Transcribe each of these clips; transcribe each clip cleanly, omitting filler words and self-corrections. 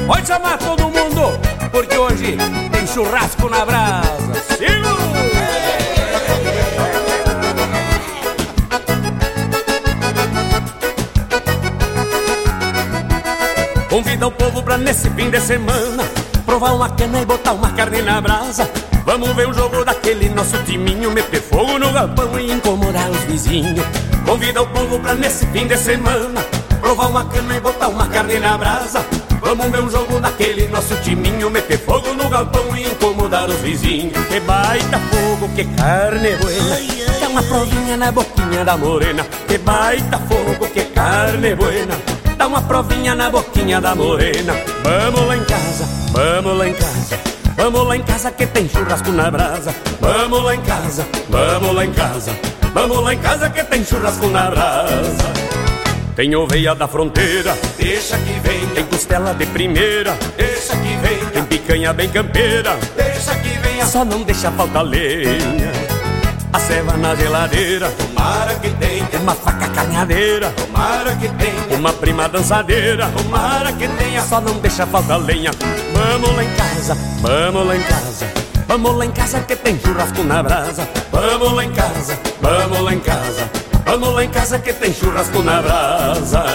Pode chamar todo mundo, porque hoje tem churrasco na brasa. Siga! Convida o povo pra nesse fim de semana provar uma cana e botar uma carne na brasa. Vamos ver o jogo daquele nosso timinho, meter fogo no galpão e incomodar os vizinhos. Convida o povo pra nesse fim de semana provar uma cana e botar uma carne na brasa. Vamos ver o jogo daquele nosso timinho, meter fogo no galpão e incomodar os vizinhos. Que baita fogo, que carne buena, dá uma provinha na boquinha da morena. Que baita fogo, que carne buena, dá uma provinha na boquinha da morena. Vamos lá em casa, vamos lá em casa, vamos lá em casa que tem churrasco na brasa. Vamos lá em casa, vamos lá em casa, vamos lá em casa que tem churrasco na brasa. Tem oveia da fronteira, deixa que venha. Tem costela de primeira, deixa que venha. Tem picanha bem campeira, deixa que venha. Só não deixa faltar lenha. A ceva na geladeira, tomara que tenha. Uma faca carneadeira, tomara que tenha. Uma prima dançadeira, tomara que tenha. Só não deixa faltar lenha. Vamos lá em casa, vamos lá em casa, vamos lá em casa que tem churrasco na brasa. Vamos lá em casa, vamos lá em casa, vamos lá em casa que tem churrasco na brasa.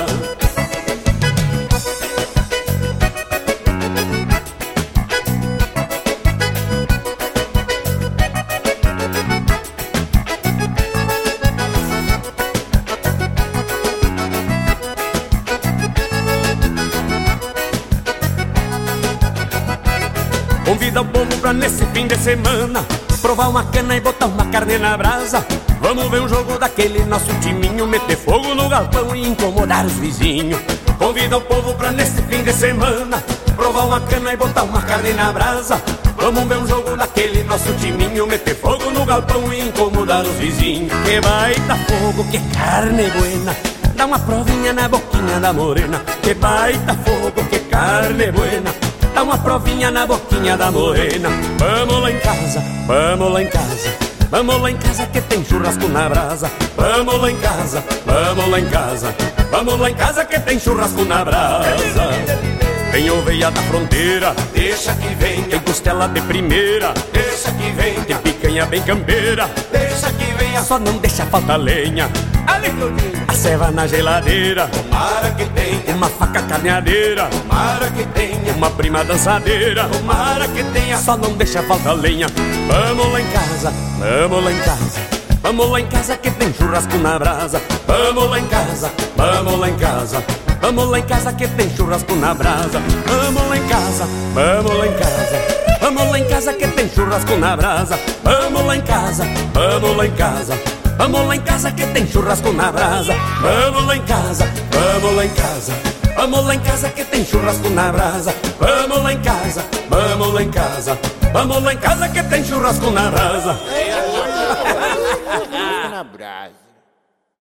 Convida o povo pra nesse fim de semana provar uma cana e botar uma carne na brasa. Vamos ver um jogo daquele nosso timinho, meter fogo no galpão e incomodar os vizinhos. Convida o povo pra nesse fim de semana provar uma cana e botar uma carne na brasa. Vamos ver um jogo daquele nosso timinho, meter fogo no galpão e incomodar os vizinhos. Que baita fogo, que carne buena, dá uma provinha na boquinha da morena. Que baita fogo, que carne buena, dá uma provinha na boquinha da morena. Vamos lá em casa, vamos lá em casa, vamos lá em casa que tem churrasco na brasa. Vamos lá em casa, vamos lá em casa, vamos lá em casa que tem churrasco na brasa. Tem oveia da fronteira, deixa que venha. Tem costela de primeira, deixa que venha. Tem picanha bem campeira, deixa que venha. Só não deixa faltar lenha. A ceva na geladeira, tomara que tenha. Uma faca carneadeira, tomara que tenha. Uma prima dançadeira, tomara que tenha. Só não deixa faltar lenha. Vamos lá em casa, vamos lá em casa, vamos lá em casa que tem churrasco na brasa. Vamos lá em casa, vamos lá em casa, vamos lá em casa que tem churrasco na brasa. Vamos lá em casa, vamos lá em casa, vamos lá em casa que tem churrasco na brasa. Vamos lá em casa, vamos lá em casa, vamos lá em casa que tem churrasco na brasa. Vamos lá em casa, vamos lá em casa, vamos lá em casa que tem churrasco na brasa. Vamos lá em casa, vamos lá em casa, vamos lá em casa que tem churrasco na brasa. Na brasa.